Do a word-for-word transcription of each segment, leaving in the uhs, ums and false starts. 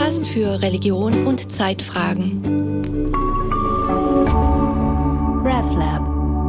Podcast für Religion und Zeitfragen. RefLab.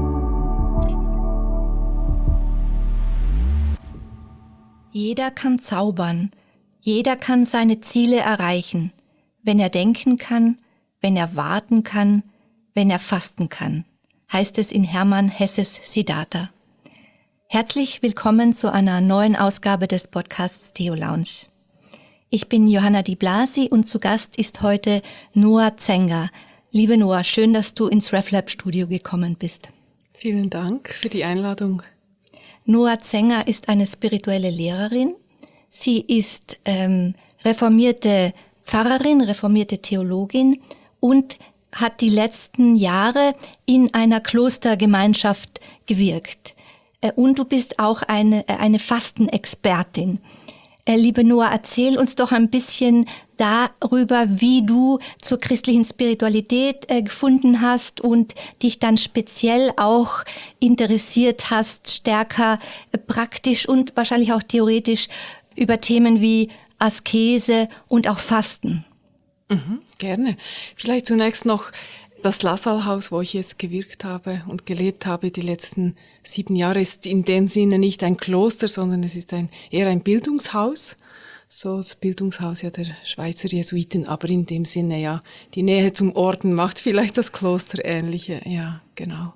Jeder kann zaubern, jeder kann seine Ziele erreichen, wenn er denken kann, wenn er warten kann, wenn er fasten kann, heißt es in Hermann Hesses Siddhartha. Herzlich willkommen zu einer neuen Ausgabe des Podcasts Theo-Lounge. Ich bin Johanna Di Blasi und zu Gast ist heute Noah Zenger. Liebe Noah, schön, dass du ins RefLab-Studio gekommen bist. Vielen Dank für die Einladung. Noah Zenger ist eine spirituelle Lehrerin. Sie ist ähm, reformierte Pfarrerin, reformierte Theologin und hat die letzten Jahre in einer Klostergemeinschaft gewirkt. Äh, und du bist auch eine, eine Fastenexpertin. Äh, liebe Noah, erzähl uns doch ein bisschen darüber, wie du zur christlichen Spiritualität äh, gefunden hast und dich dann speziell auch interessiert hast, stärker äh, praktisch und wahrscheinlich auch theoretisch über Themen wie Askese und auch Fasten. Mhm, gerne. Vielleicht zunächst noch das LaSalle-Haus, wo ich jetzt gewirkt habe und gelebt habe die letzten sieben Jahre, ist in dem Sinne nicht ein Kloster, sondern es ist ein, eher ein Bildungshaus. So das Bildungshaus ja der Schweizer Jesuiten, aber in dem Sinne ja, die Nähe zum Orden macht vielleicht das Kloster ähnliche. Ja, genau.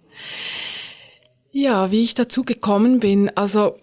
Ja, wie ich dazu gekommen bin, also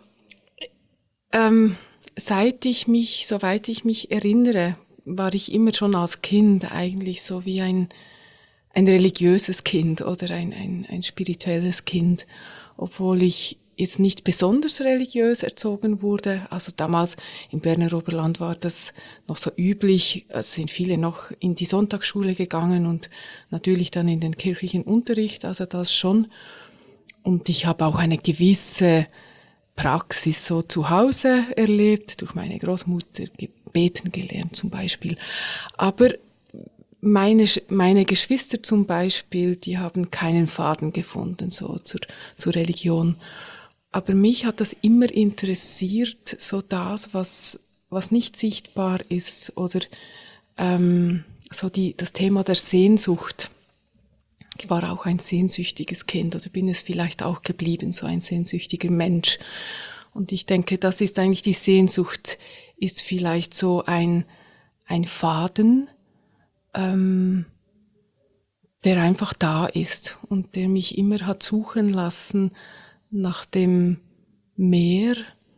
ähm, seit ich mich, soweit ich mich erinnere, war ich immer schon als Kind eigentlich so wie ein ein religiöses Kind oder ein, ein, ein spirituelles Kind, obwohl ich jetzt nicht besonders religiös erzogen wurde. Also damals im Berner Oberland war das noch so üblich, es sind viele noch in die Sonntagsschule gegangen und natürlich dann in den kirchlichen Unterricht, also das schon. Und ich habe auch eine gewisse Praxis so zu Hause erlebt, durch meine Großmutter beten gelernt zum Beispiel. Aber Meine, meine Geschwister zum Beispiel, die haben keinen Faden gefunden, so zur, zur Religion. Aber mich hat das immer interessiert, so das, was, was nicht sichtbar ist, oder ähm, so die, das Thema der Sehnsucht. Ich war auch ein sehnsüchtiges Kind, oder bin es vielleicht auch geblieben, so ein sehnsüchtiger Mensch. Und ich denke, das ist eigentlich die Sehnsucht, ist vielleicht so ein, ein Faden, Ähm, der einfach da ist und der mich immer hat suchen lassen nach dem Meer,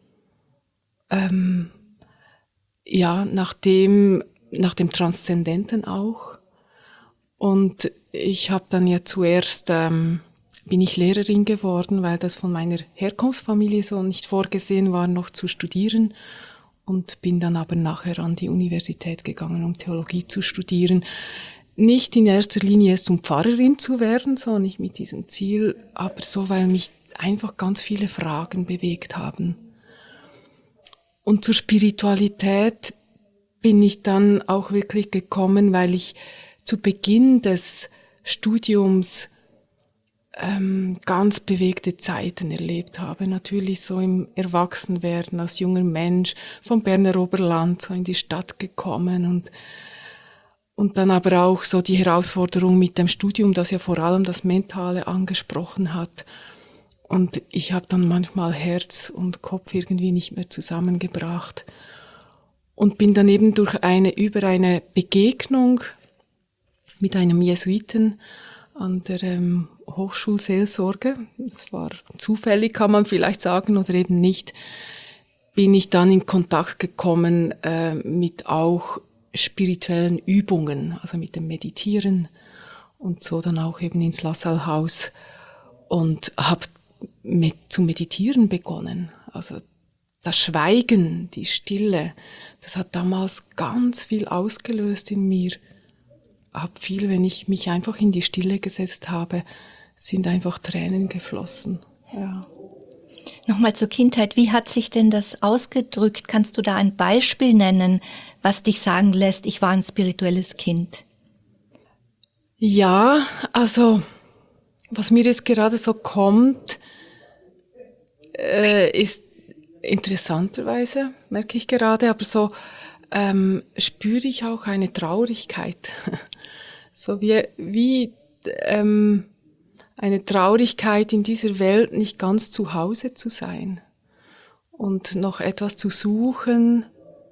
ähm, ja, nach dem, nach dem Transzendenten auch. Und ich habe dann ja zuerst, ähm, bin ich Lehrerin geworden, weil das von meiner Herkunftsfamilie so nicht vorgesehen war, noch zu studieren. Und bin dann aber nachher an die Universität gegangen, um Theologie zu studieren. Nicht in erster Linie zum Pfarrerin zu werden, so nicht mit diesem Ziel, aber so, weil mich einfach ganz viele Fragen bewegt haben. Und zur Spiritualität bin ich dann auch wirklich gekommen, weil ich zu Beginn des Studiums Ähm, ganz bewegte Zeiten erlebt habe. Natürlich so im Erwachsenwerden als junger Mensch vom Berner Oberland so in die Stadt gekommen und und dann aber auch so die Herausforderung mit dem Studium, das ja vor allem das Mentale angesprochen hat. Und ich habe dann manchmal Herz und Kopf irgendwie nicht mehr zusammengebracht und bin dann eben durch eine über eine Begegnung mit einem Jesuiten an der ähm, Hochschulseelsorge, das war zufällig, kann man vielleicht sagen, oder eben nicht, bin ich dann in Kontakt gekommen äh, mit auch spirituellen Übungen, also mit dem Meditieren und so dann auch eben ins LaSalle-Haus und habe mit, zu meditieren begonnen. Also das Schweigen, die Stille, das hat damals ganz viel ausgelöst in mir. Hab viel, wenn ich mich einfach in die Stille gesetzt habe, sind einfach Tränen geflossen. Ja. Nochmal zur Kindheit. Wie hat sich denn das ausgedrückt? Kannst du da ein Beispiel nennen, was dich sagen lässt, ich war ein spirituelles Kind? Ja, also was mir jetzt gerade so kommt, äh, ist interessanterweise, merke ich gerade, aber so ähm, spüre ich auch eine Traurigkeit. So wie, wie ähm, eine Traurigkeit in dieser Welt nicht ganz zu Hause zu sein und noch etwas zu suchen,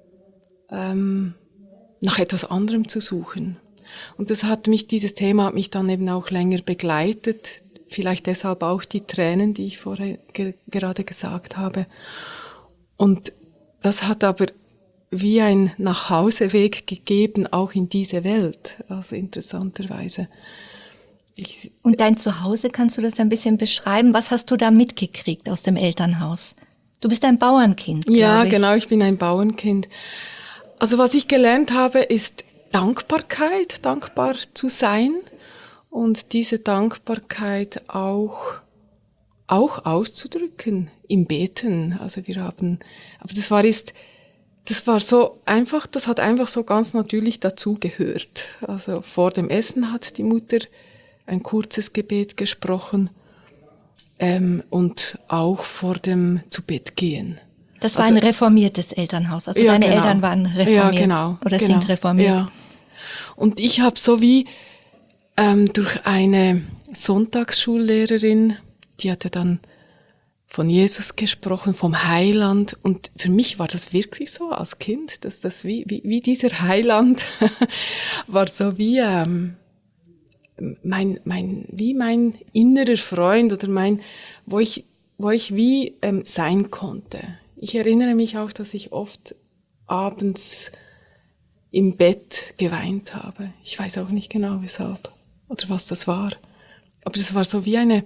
ähm, nach etwas anderem zu suchen. Und das hat mich, dieses Thema hat mich dann eben auch länger begleitet, vielleicht deshalb auch die Tränen, die ich vorher ge- gerade gesagt habe. Und das hat aber wie ein Nachhauseweg gegeben, auch in diese Welt, also interessanterweise. Ich, Und dein Zuhause, kannst du das ein bisschen beschreiben? Was hast du da mitgekriegt aus dem Elternhaus? Du bist ein Bauernkind, glaube ja, ich. genau, ich bin ein Bauernkind. Also was ich gelernt habe, ist Dankbarkeit, dankbar zu sein und diese Dankbarkeit auch, auch auszudrücken im Beten. Also wir haben, aber das war ist, das war so einfach, das hat einfach so ganz natürlich dazugehört. Also vor dem Essen hat die Mutter ein kurzes Gebet gesprochen ähm, und auch vor dem Zubettgehen. Das war Also, ein reformiertes Elternhaus. Also ja, deine genau. Eltern waren reformiert ja, genau, oder genau. sind reformiert. Ja. Und ich habe so wie ähm, durch eine Sonntagsschullehrerin, die hatte dann von Jesus gesprochen, vom Heiland. Und für mich war das wirklich so als Kind, dass das wie, wie, wie dieser Heiland war so wie ähm, mein, mein, wie mein innerer Freund oder mein, wo ich, wo ich wie ähm, sein konnte. Ich erinnere mich auch, dass ich oft abends im Bett geweint habe. Ich weiß auch nicht genau weshalb oder was das war. Aber es war so wie eine,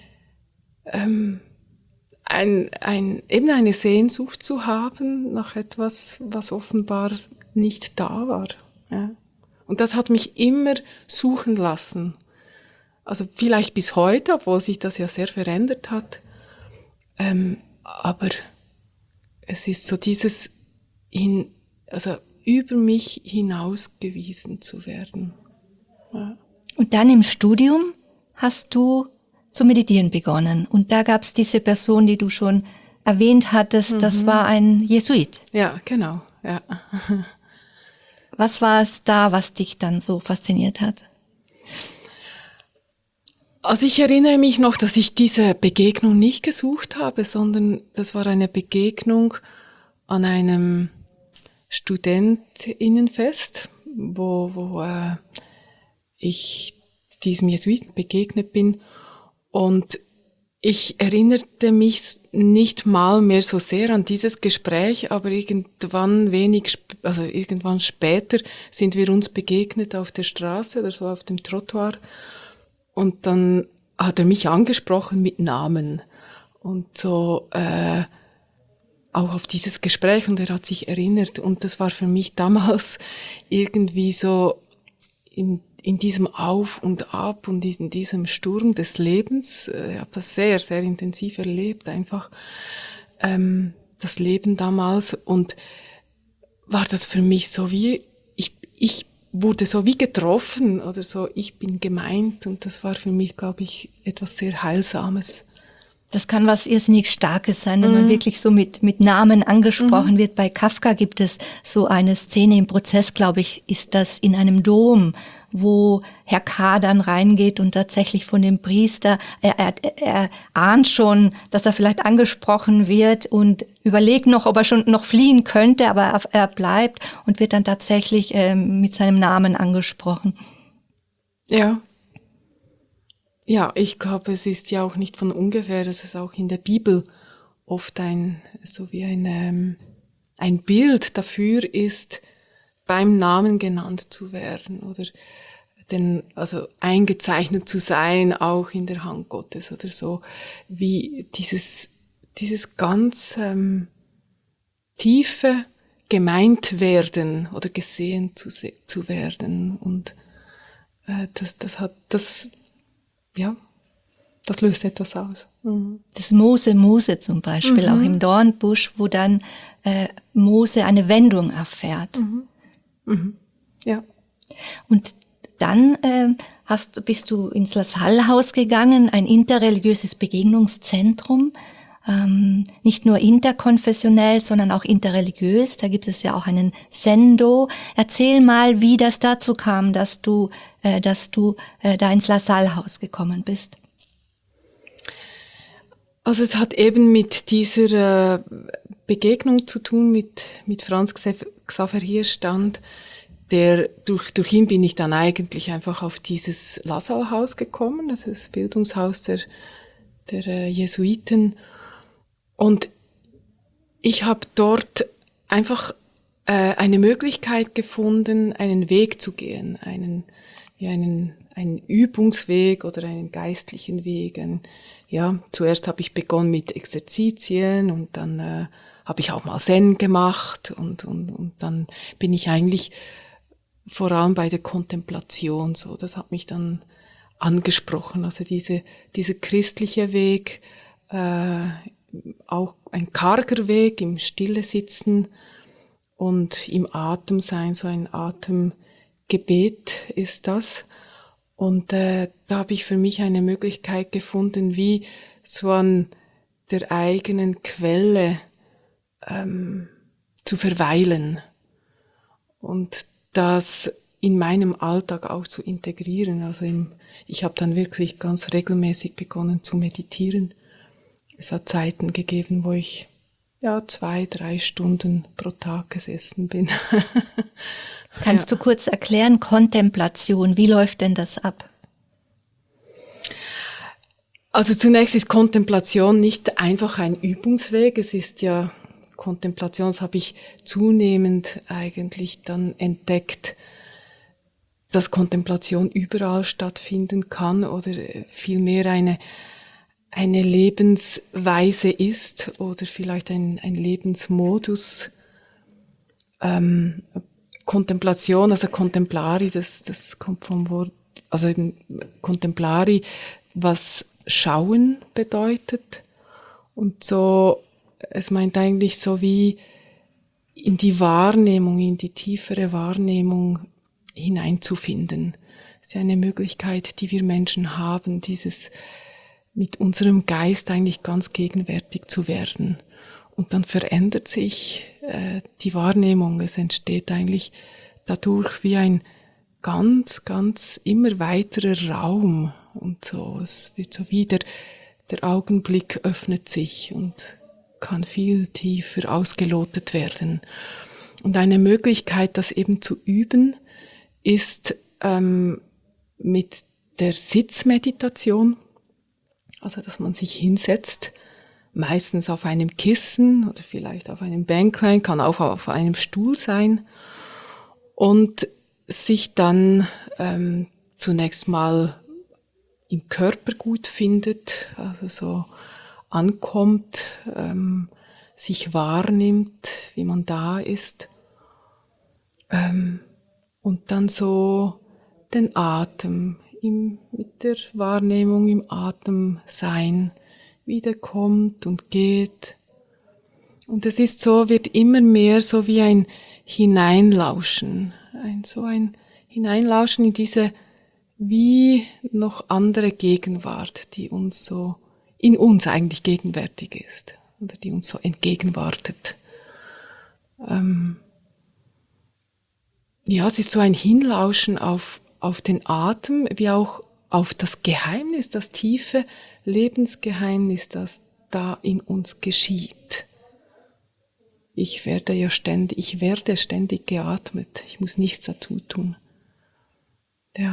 ähm, ein, ein, eben eine Sehnsucht zu haben nach etwas, was offenbar nicht da war. Ja. Und das hat mich immer suchen lassen. Also vielleicht bis heute, obwohl sich das ja sehr verändert hat. Ähm, aber es ist so dieses, hin, also über mich hinausgewiesen zu werden. Ja. Und dann im Studium hast du zu meditieren begonnen. Und da gab es diese Person, die du schon erwähnt hattest, mhm. das war ein Jesuit. Ja, genau. Ja. Was war es da, was dich dann so fasziniert hat? Also ich erinnere mich noch, dass ich diese Begegnung nicht gesucht habe, sondern das war eine Begegnung an einem Studentinnenfest, wo, wo äh, ich diesem Jesuiten begegnet bin. Und ich erinnerte mich nicht mal mehr so sehr an dieses Gespräch, aber irgendwann wenig, also irgendwann später sind wir uns begegnet auf der Straße oder so auf dem Trottoir. Und dann hat er mich angesprochen mit Namen und so äh, auch auf dieses Gespräch und er hat sich erinnert. Und das war für mich damals irgendwie so in in diesem Auf und Ab und in diesem Sturm des Lebens, ich habe das sehr, sehr intensiv erlebt, einfach ähm, das Leben damals. Und war das für mich so wie, ich, ich wurde so wie getroffen oder so, ich bin gemeint. Und das war für mich, glaube ich, etwas sehr Heilsames. Das kann was irrsinnig Starkes sein, wenn mhm. man wirklich so mit, mit Namen angesprochen mhm. wird. Bei Kafka gibt es so eine Szene im Prozess, glaube ich, ist das in einem Dom, wo Herr K. dann reingeht und tatsächlich von dem Priester, er, er, er ahnt schon, dass er vielleicht angesprochen wird und überlegt noch, ob er schon noch fliehen könnte, aber er, er bleibt und wird dann tatsächlich ähm, mit seinem Namen angesprochen. Ja. Ja, ich glaube, es ist ja auch nicht von ungefähr, dass es auch in der Bibel oft ein, so wie ein, ähm, ein Bild dafür ist, beim Namen genannt zu werden oder denn, also eingezeichnet zu sein, auch in der Hand Gottes oder so, wie dieses, dieses ganz ähm, tiefe gemeint werden oder gesehen zu, zu werden und äh, das, das hat, das, ja, das löst etwas aus. Mhm. Das Mose Mose zum Beispiel, mhm. auch im Dornbusch, wo dann äh, Mose eine Wendung erfährt. Mhm. Mhm. Ja. Und dann äh, hast, bist du ins La Salle Haus gegangen, ein interreligiöses Begegnungszentrum. ähm, nicht nur interkonfessionell, sondern auch interreligiös. Da gibt es ja auch einen Sendo. Erzähl mal, wie das dazu kam, dass du, äh, dass du äh, da ins La Salle-Haus gekommen bist. Also es hat eben mit dieser äh, Begegnung zu tun mit, mit Franz Xaver Hirschstand. Der, durch, durch ihn bin ich dann eigentlich einfach auf dieses La Salle-Haus gekommen, das ist das Bildungshaus der, der äh, Jesuiten. Und ich habe dort einfach äh, eine Möglichkeit gefunden, einen Weg zu gehen, einen, ja, einen, einen Übungsweg oder einen geistlichen Weg. Ein, ja, zuerst habe ich begonnen mit Exerzitien und dann äh, habe ich auch mal Zen gemacht und, und, und dann bin ich eigentlich vor allem bei der Kontemplation so. Das hat mich dann angesprochen. Also diese, dieser christliche Weg, äh, auch ein karger Weg im Stille sitzen und im Atem sein, so ein Atemgebet ist das. Und äh, da habe ich für mich eine Möglichkeit gefunden, wie so an der eigenen Quelle ähm, zu verweilen und das in meinem Alltag auch zu integrieren. Also im, ich habe dann wirklich ganz regelmäßig begonnen zu meditieren. Es hat Zeiten gegeben, wo ich ja zwei, drei Stunden pro Tag gesessen bin. Kannst ja. du kurz erklären, Kontemplation, wie läuft denn das ab? Also zunächst ist Kontemplation nicht einfach ein Übungsweg. Es ist ja, Kontemplation, das habe ich zunehmend eigentlich dann entdeckt, dass Kontemplation überall stattfinden kann oder vielmehr eine eine Lebensweise ist oder vielleicht ein, ein Lebensmodus. Ähm, Kontemplation, also Contemplari, das, das kommt vom Wort, also eben Contemplari, was schauen bedeutet. Und so, es meint eigentlich so wie in die Wahrnehmung, in die tiefere Wahrnehmung hineinzufinden. Das ist ja eine Möglichkeit, die wir Menschen haben, dieses mit unserem Geist eigentlich ganz gegenwärtig zu werden. Und dann verändert sich äh, die Wahrnehmung. Es entsteht eigentlich dadurch wie ein ganz, ganz immer weiterer Raum. Und so, es wird so wieder, der Augenblick öffnet sich und kann viel tiefer ausgelotet werden. Und eine Möglichkeit, das eben zu üben, ist ähm, mit der Sitzmeditation. Also, dass man sich hinsetzt, meistens auf einem Kissen oder vielleicht auf einem Bänklein, kann auch auf einem Stuhl sein und sich dann ähm, zunächst mal im Körper gut findet, also so ankommt, ähm, sich wahrnimmt, wie man da ist, ähm, und dann so den Atem im, mit der Wahrnehmung im Atem sein, wiederkommt und geht. Und es ist so, wird immer mehr so wie ein Hineinlauschen, ein, so ein Hineinlauschen in diese wie noch andere Gegenwart, die uns so, in uns eigentlich gegenwärtig ist, oder die uns so entgegenwartet. Ähm, ja, es ist so ein Hinlauschen auf auf den Atem, wie auch auf das Geheimnis, das tiefe Lebensgeheimnis, das da in uns geschieht. Ich werde ja ständig, ich werde ständig geatmet, ich muss nichts dazu tun. Ja.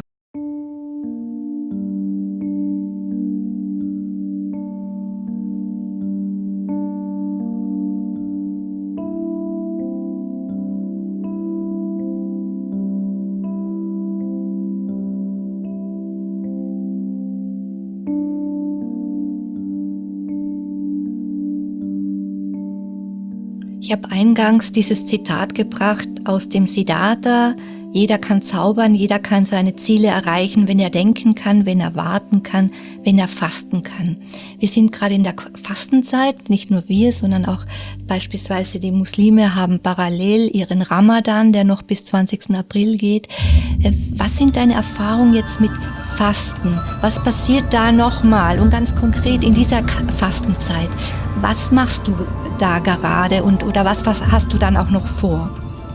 Ich habe eingangs dieses Zitat gebracht aus dem Siddhartha: Jeder kann zaubern, jeder kann seine Ziele erreichen, wenn er denken kann, wenn er warten kann, wenn er fasten kann. Wir sind gerade in der Fastenzeit, nicht nur wir, sondern auch beispielsweise die Muslime haben parallel ihren Ramadan, der noch bis zwanzigsten April geht. Was sind deine Erfahrungen jetzt mit Fasten. Was passiert da nochmal? Und ganz konkret in dieser Fastenzeit, was machst du da gerade und oder was, was hast du dann auch noch vor?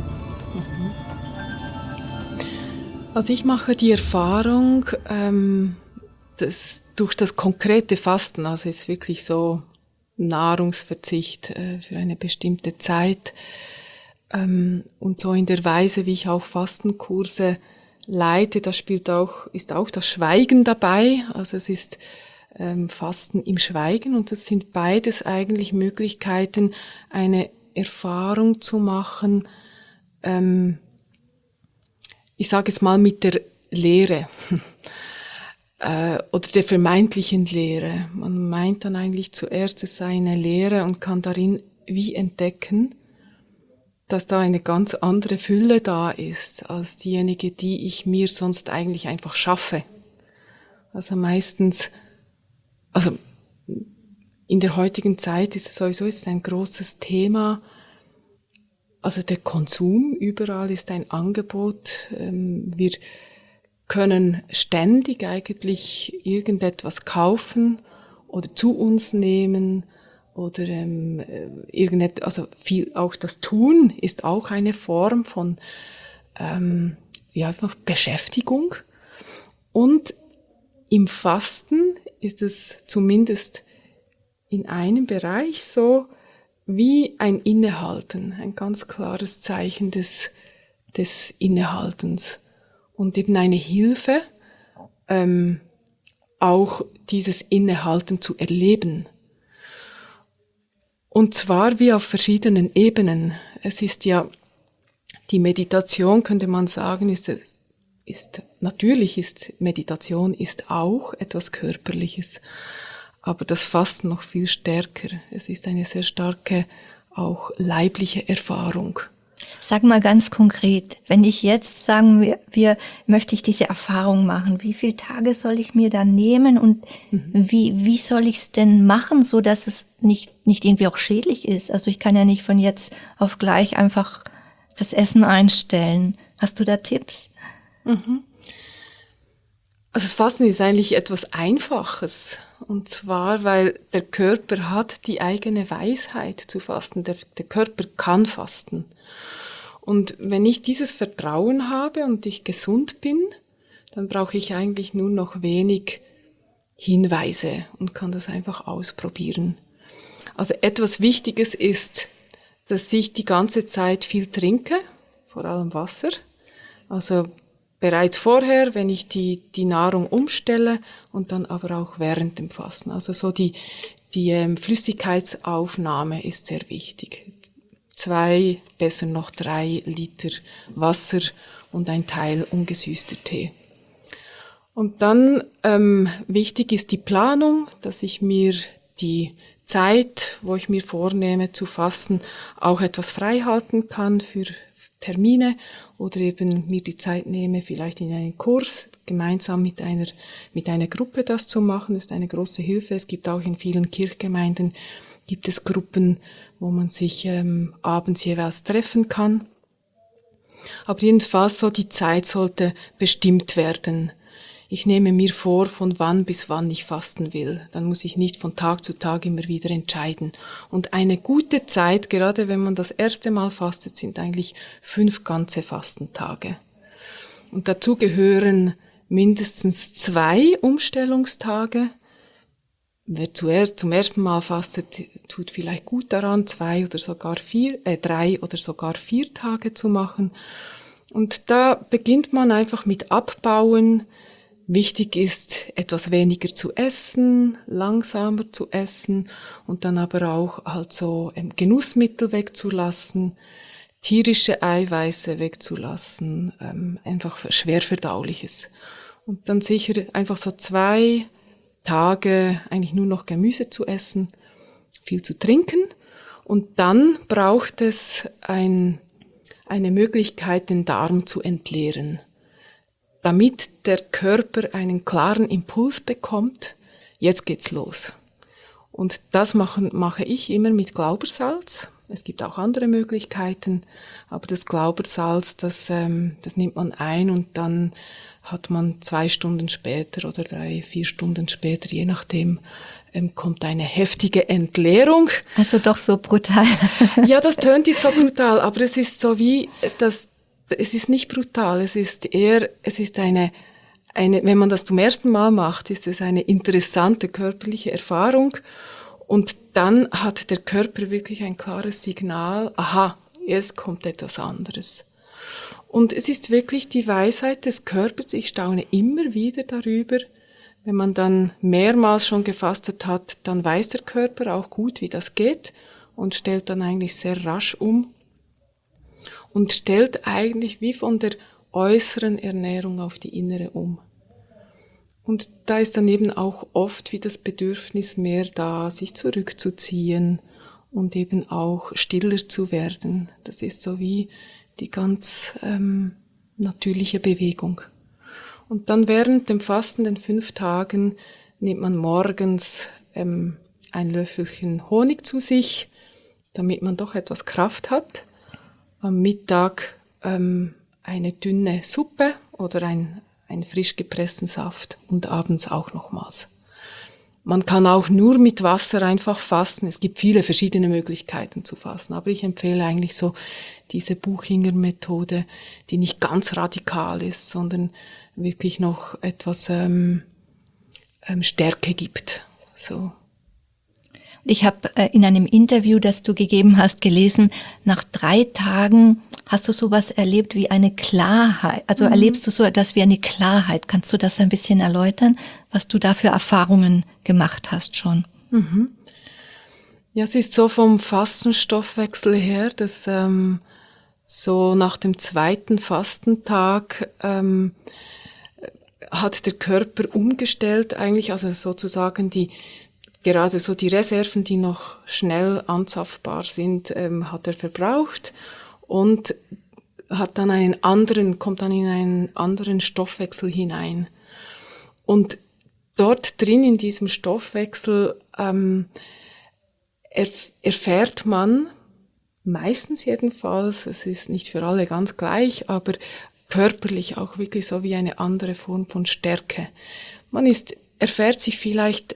Also ich mache die Erfahrung, ähm, dass durch das konkrete Fasten, also ist wirklich so Nahrungsverzicht äh, für eine bestimmte Zeit ähm, und so in der Weise, wie ich auch Fastenkurse leite, da spielt auch, ist auch das Schweigen dabei. Also es ist ähm, Fasten im Schweigen und das sind beides eigentlich Möglichkeiten, eine Erfahrung zu machen, ähm, ich sage es mal mit der Leere äh, oder der vermeintlichen Leere. Man meint dann eigentlich zuerst, es sei eine Leere und kann darin wie entdecken, dass da eine ganz andere Fülle da ist als diejenige, die ich mir sonst eigentlich einfach schaffe. Also meistens, also in der heutigen Zeit ist es sowieso ist ein großes Thema. Also der Konsum, überall ist ein Angebot. Wir können ständig eigentlich irgendetwas kaufen oder zu uns nehmen oder ähm, irgendetwas, also viel, auch das Tun ist auch eine Form von ähm, ja, einfach Beschäftigung. Und im Fasten ist es zumindest in einem Bereich so, wie ein Innehalten, ein ganz klares Zeichen des, des Innehaltens und eben eine Hilfe, ähm, auch dieses Innehalten zu erleben. Und zwar wie auf verschiedenen Ebenen. Es ist ja, die Meditation, könnte man sagen, ist, ist natürlich ist Meditation ist auch etwas Körperliches. Aber das Fasten noch viel stärker. Es ist eine sehr starke, auch leibliche Erfahrung. Sag mal ganz konkret, wenn ich jetzt sagen wir, wir möchte ich diese Erfahrung machen, wie viele Tage soll ich mir dann nehmen und mhm. wie, wie soll ich es denn machen, so dass es nicht, nicht irgendwie auch schädlich ist? Also ich kann ja nicht von jetzt auf gleich einfach das Essen einstellen. Hast du da Tipps? Mhm. Also das Fasten ist eigentlich etwas Einfaches. Und zwar, weil der Körper hat die eigene Weisheit zu fasten. Der, der Körper kann fasten. Und wenn ich dieses Vertrauen habe und ich gesund bin, dann brauche ich eigentlich nur noch wenig Hinweise und kann das einfach ausprobieren. Also etwas Wichtiges ist, dass ich die ganze Zeit viel trinke, vor allem Wasser. Also bereits vorher, wenn ich die, die Nahrung umstelle und dann aber auch während dem Fasten. Also so die, die ähm, Flüssigkeitsaufnahme ist sehr wichtig. Zwei, besser noch drei Liter Wasser und ein Teil ungesüßter Tee. Und dann ähm, wichtig ist die Planung, dass ich mir die Zeit, wo ich mir vornehme zu fasten, auch etwas frei halten kann für Termine oder eben mir die Zeit nehme, vielleicht in einen Kurs gemeinsam mit einer, mit einer Gruppe das zu machen. Das ist eine große Hilfe. Es gibt auch in vielen Kirchgemeinden gibt es Gruppen, wo man sich ähm, abends jeweils treffen kann. Aber jedenfalls so die Zeit sollte bestimmt werden. Ich nehme mir vor, von wann bis wann ich fasten will. Dann muss ich nicht von Tag zu Tag immer wieder entscheiden. Und eine gute Zeit, gerade wenn man das erste Mal fastet, sind eigentlich fünf ganze Fastentage. Und dazu gehören mindestens zwei Umstellungstage. Wer zuerst zum ersten Mal fastet, tut vielleicht gut daran, zwei oder sogar vier, äh, drei oder sogar vier Tage zu machen. Und da beginnt man einfach mit Abbauen. Wichtig ist, etwas weniger zu essen, langsamer zu essen und dann aber auch halt so ähm, Genussmittel wegzulassen, tierische Eiweiße wegzulassen, ähm, einfach Schwerverdauliches. Und dann sicher einfach so zwei Tage eigentlich nur noch Gemüse zu essen, viel zu trinken. Und dann braucht es ein, eine Möglichkeit, den Darm zu entleeren, damit der Körper einen klaren Impuls bekommt, jetzt geht's los. Und das machen, mache ich immer mit Glaubersalz. Es gibt auch andere Möglichkeiten, aber das Glaubersalz, das, ähm, das nimmt man ein und dann hat man zwei Stunden später oder drei, vier Stunden später, je nachdem, ähm, kommt eine heftige Entleerung. Also doch so brutal. Ja, das tönt jetzt so brutal, aber es ist so wie, das, es ist nicht brutal, es ist eher, es ist eine, eine, wenn man das zum ersten Mal macht, ist es eine interessante körperliche Erfahrung und dann hat der Körper wirklich ein klares Signal, aha, jetzt kommt etwas anderes. Und es ist wirklich die Weisheit des Körpers, ich staune immer wieder darüber, wenn man dann mehrmals schon gefastet hat, dann weiß der Körper auch gut, wie das geht und stellt dann eigentlich sehr rasch um und stellt eigentlich wie von der äußeren Ernährung auf die innere um. Und da ist dann eben auch oft wie das Bedürfnis mehr da, sich zurückzuziehen und eben auch stiller zu werden. Das ist so wie die ganz ähm, natürliche Bewegung. Und dann während dem Fasten, den fünf Tagen, nimmt man morgens ähm, ein Löffelchen Honig zu sich, damit man doch etwas Kraft hat. Am Mittag ähm, eine dünne Suppe oder ein, einen frisch gepressten Saft und abends auch nochmals. Man kann auch nur mit Wasser einfach fasten. Es gibt viele verschiedene Möglichkeiten zu fasten, aber ich empfehle eigentlich so diese Buchinger-Methode, die nicht ganz radikal ist, sondern wirklich noch etwas ähm, ähm, Stärke gibt. So. Ich habe äh, in einem Interview, das du gegeben hast, gelesen, nach drei Tagen hast du sowas erlebt wie eine Klarheit. Also mhm. erlebst du so etwas wie eine Klarheit. Kannst du das ein bisschen erläutern, was du da für Erfahrungen gemacht hast schon? Mhm. Ja, es ist so vom Fastenstoffwechsel her, dass ähm, so nach dem zweiten Fastentag ähm, hat der Körper umgestellt eigentlich, also sozusagen die gerade so die Reserven, die noch schnell anzapfbar sind, ähm, hat er verbraucht und hat dann einen anderen, kommt dann in einen anderen Stoffwechsel hinein. Und dort drin in diesem Stoffwechsel ähm, erf- erfährt man, meistens jedenfalls, es ist nicht für alle ganz gleich, aber körperlich auch wirklich so wie eine andere Form von Stärke. Man ist, erfährt sich vielleicht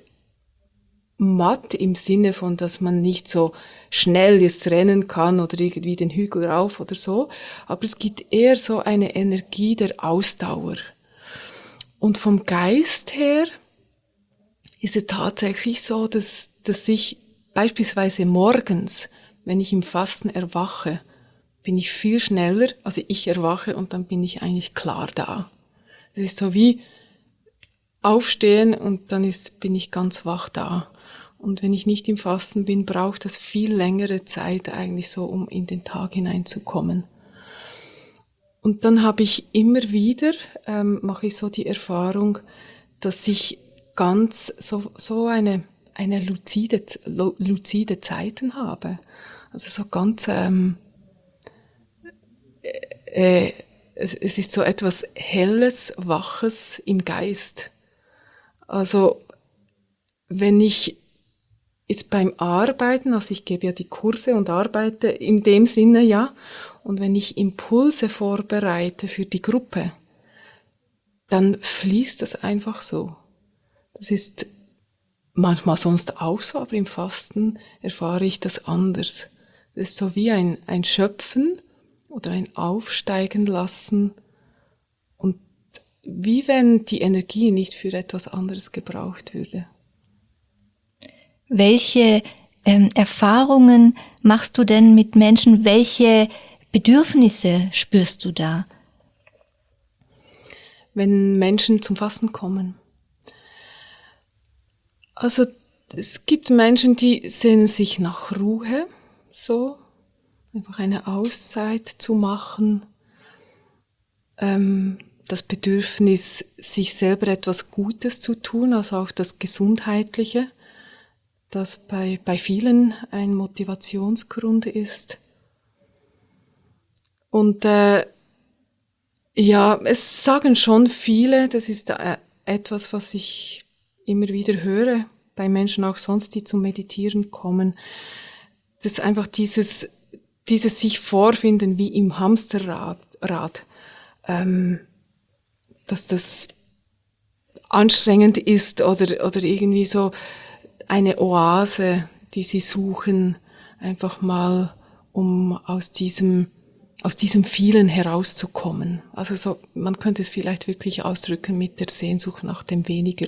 matt im Sinne von, dass man nicht so schnell jetzt rennen kann oder irgendwie den Hügel rauf oder so, aber es gibt eher so eine Energie der Ausdauer. Und vom Geist her ist es tatsächlich so, dass, dass ich beispielsweise morgens, wenn ich im Fasten erwache, bin ich viel schneller, also ich erwache und dann bin ich eigentlich klar da. Das ist so wie aufstehen und dann ist, bin ich ganz wach da. Und wenn ich nicht im Fasten bin, braucht das viel längere Zeit eigentlich so, um in den Tag hineinzukommen. Und dann habe ich immer wieder, ähm, mache ich so die Erfahrung, dass ich ganz so, so eine, eine luzide, luzide Zeiten habe. Also so ganz, ähm, äh, es, es ist so etwas Helles, Waches im Geist. Also wenn ich jetzt beim Arbeiten, also ich gebe ja die Kurse und arbeite in dem Sinne, ja, und wenn ich Impulse vorbereite für die Gruppe, dann fließt das einfach so. Das ist manchmal sonst auch so, aber im Fasten erfahre ich das anders. Das ist so wie ein, ein Schöpfen oder ein Aufsteigen lassen und wie wenn die Energie nicht für etwas anderes gebraucht würde. Welche ähm, Erfahrungen machst du denn mit Menschen? Welche Bedürfnisse spürst du da? Wenn Menschen zum Fasten kommen. Also es gibt Menschen, die sehnen sich nach Ruhe, so einfach eine Auszeit zu machen, ähm, das Bedürfnis, sich selber etwas Gutes zu tun, also auch das Gesundheitliche, das bei, bei vielen ein Motivationsgrund ist. Und äh, ja, es sagen schon viele, das ist äh, etwas, was ich immer wieder höre, bei Menschen auch sonst, die zum Meditieren kommen, dass einfach dieses, dieses sich vorfinden wie im Hamsterrad, Rad, ähm, dass das anstrengend ist oder, oder irgendwie so eine Oase, die sie suchen, einfach mal, um aus diesem, aus diesem Vielen herauszukommen. Also so, man könnte es vielleicht wirklich ausdrücken mit der Sehnsucht nach dem Weniger.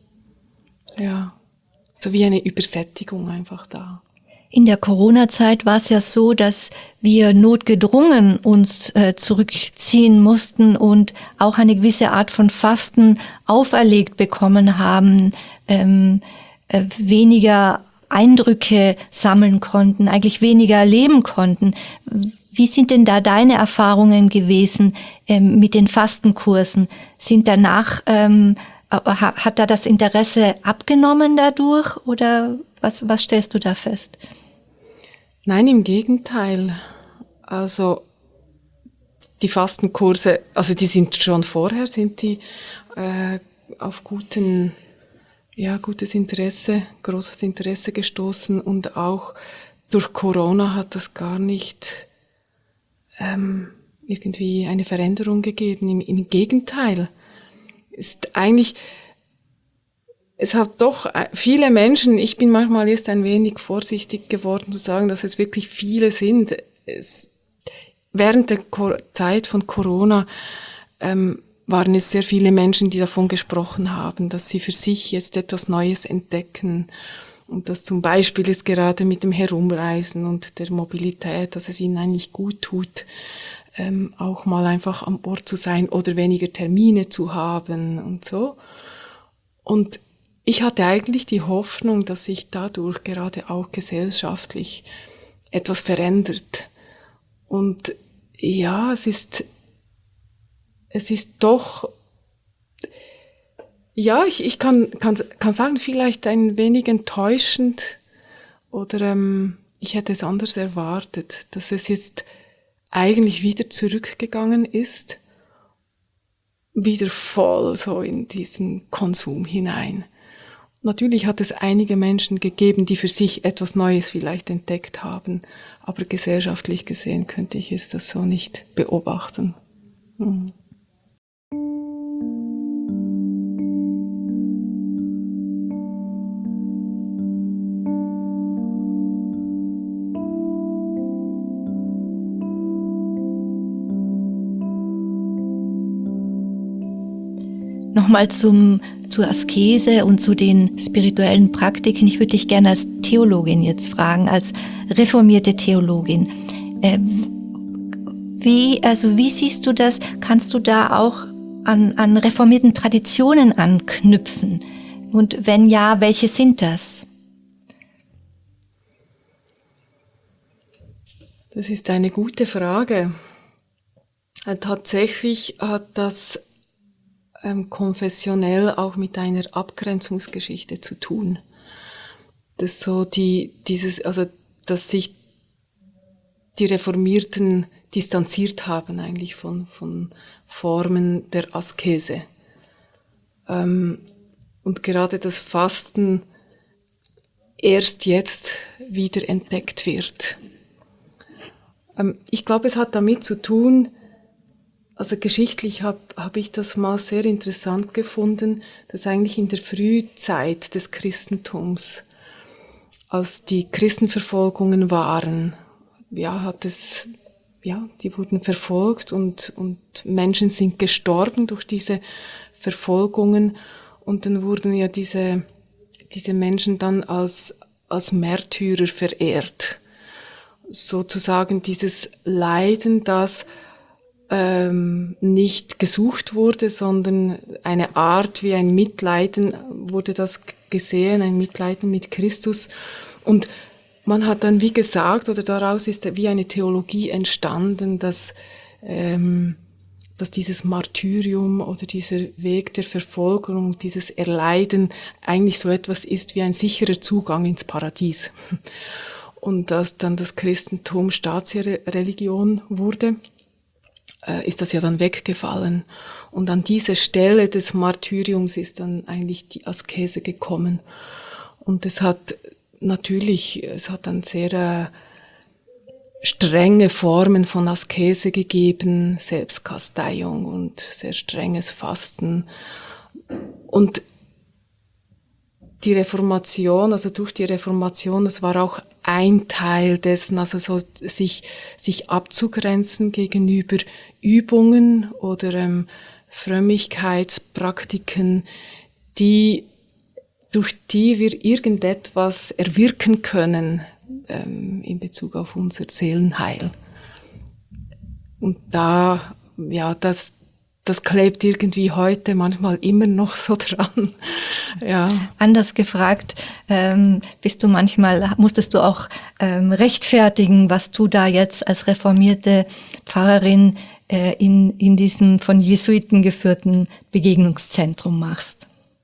Ja, so wie eine Übersättigung einfach da. In der Corona-Zeit war es ja so, dass wir notgedrungen uns äh, zurückziehen mussten und auch eine gewisse Art von Fasten auferlegt bekommen haben, ähm, äh, weniger Eindrücke sammeln konnten, eigentlich weniger erleben konnten. Wie sind denn da deine Erfahrungen gewesen ähm, mit den Fastenkursen? Sind danach, ähm, hat da das Interesse abgenommen dadurch oder was, was stellst du da fest? Nein, im Gegenteil. Also die Fastenkurse, also die sind schon vorher, sind die äh, auf guten, ja, gutes Interesse, großes Interesse gestoßen und auch durch Corona hat das gar nicht ähm, irgendwie eine Veränderung gegeben. Im, im Gegenteil. Ist eigentlich, es hat doch viele Menschen, ich bin manchmal jetzt ein wenig vorsichtig geworden zu sagen, dass es wirklich viele sind. Es, während der Zeit von Corona ähm, waren es sehr viele Menschen, die davon gesprochen haben, dass sie für sich jetzt etwas Neues entdecken. Und das zum Beispiel ist gerade mit dem Herumreisen und der Mobilität, dass es ihnen eigentlich gut tut, ähm, auch mal einfach am Ort zu sein oder weniger Termine zu haben und so. Und ich hatte eigentlich die Hoffnung, dass sich dadurch gerade auch gesellschaftlich etwas verändert. Und ja, es ist, es ist doch, ja, ich, ich kann, kann, kann sagen, vielleicht ein wenig enttäuschend oder ähm, ich hätte es anders erwartet, dass es jetzt eigentlich wieder zurückgegangen ist, wieder voll so in diesen Konsum hinein. Natürlich hat es einige Menschen gegeben, die für sich etwas Neues vielleicht entdeckt haben, aber gesellschaftlich gesehen könnte ich es das so nicht beobachten. Mhm. Nochmal zum, zur Askese und zu den spirituellen Praktiken. Ich würde dich gerne als Theologin jetzt fragen, als reformierte Theologin. Äh, wie, also wie siehst du das? Kannst du da auch an, an reformierten Traditionen anknüpfen? Und wenn ja, welche sind das? Das ist eine gute Frage. Tatsächlich hat das ähm, konfessionell auch mit einer Abgrenzungsgeschichte zu tun. Das so die, dieses, also, dass sich die Reformierten distanziert haben eigentlich von, von Formen der Askese. Ähm, und gerade das Fasten erst jetzt wieder entdeckt wird. Ähm, ich glaube, es hat damit zu tun, also geschichtlich habe hab ich das mal sehr interessant gefunden, dass eigentlich in der Frühzeit des Christentums, als die Christenverfolgungen waren, ja, hat es, ja, die wurden verfolgt und, und Menschen sind gestorben durch diese Verfolgungen und dann wurden ja diese, diese Menschen dann als, als Märtyrer verehrt. Sozusagen dieses Leiden, das ähm, nicht gesucht wurde, sondern eine Art wie ein Mitleiden wurde das gesehen, ein Mitleiden mit Christus. Und man hat dann wie gesagt, oder daraus ist wie eine Theologie entstanden, dass, ähm, dass dieses Martyrium oder dieser Weg der Verfolgung, dieses Erleiden eigentlich so etwas ist wie ein sicherer Zugang ins Paradies. Und dass dann das Christentum Staatsreligion wurde, äh, ist das ja dann weggefallen. Und an diese Stelle des Martyriums ist dann eigentlich die Askese gekommen. Und es hat natürlich, es hat dann sehr äh, strenge Formen von Askese gegeben, Selbstkasteiung und sehr strenges Fasten. Und die Reformation, also durch die Reformation, das war auch ein Teil dessen, also so sich, sich abzugrenzen gegenüber Übungen oder ähm, Frömmigkeitspraktiken, die, durch die wir irgendetwas erwirken können ähm, in Bezug auf unser Seelenheil. Und da, ja, das, das klebt irgendwie heute manchmal immer noch so dran. Ja. Anders gefragt, ähm, bist du manchmal, musstest du auch ähm, rechtfertigen, was du da jetzt als reformierte Pfarrerin äh, in, in diesem von Jesuiten geführten Begegnungszentrum machst?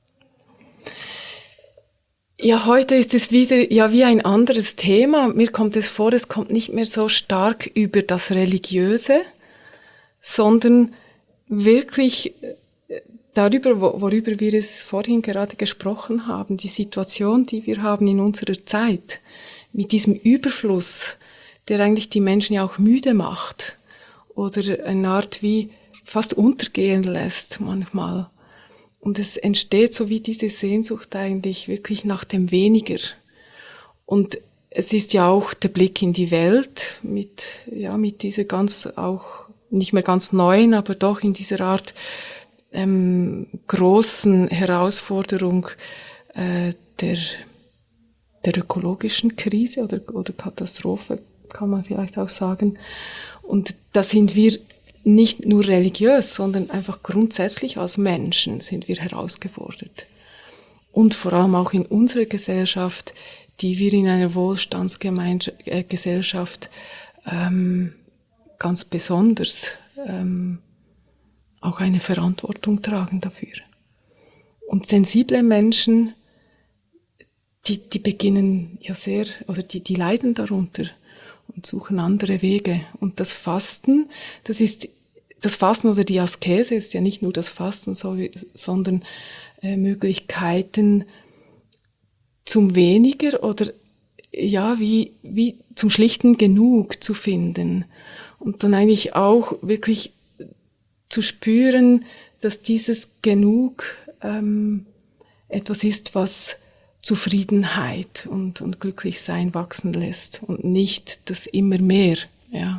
Ja, heute ist es wieder ja wie ein anderes Thema. Mir kommt es vor, es kommt nicht mehr so stark über das Religiöse, sondern wirklich darüber, worüber wir es vorhin gerade gesprochen haben, die Situation, die wir haben in unserer Zeit, mit diesem Überfluss, der eigentlich die Menschen ja auch müde macht oder eine Art wie fast untergehen lässt manchmal. Und es entsteht so wie diese Sehnsucht eigentlich wirklich nach dem Weniger. Und es ist ja auch der Blick in die Welt mit, ja, mit dieser ganz auch, nicht mehr ganz neuen, aber doch in dieser Art ähm, großen Herausforderung äh, der, der ökologischen Krise oder, oder Katastrophe, kann man vielleicht auch sagen. Und da sind wir nicht nur religiös, sondern einfach grundsätzlich als Menschen sind wir herausgefordert. Und vor allem auch in unserer Gesellschaft, die wir in einer Wohlstandsgesellschaft ähm, ganz besonders ähm, auch eine Verantwortung tragen dafür. Und sensible Menschen, die, die beginnen ja sehr, oder die, die leiden darunter und suchen andere Wege. Und das Fasten, das ist, das Fasten oder die Askese ist ja nicht nur das Fasten, so wie, sondern äh, Möglichkeiten zum Weniger oder ja, wie, wie zum schlichten Genug zu finden. Und dann eigentlich auch wirklich zu spüren, dass dieses Genug ähm, etwas ist, was Zufriedenheit und, und Glücklichsein wachsen lässt und nicht das immer mehr. Ja.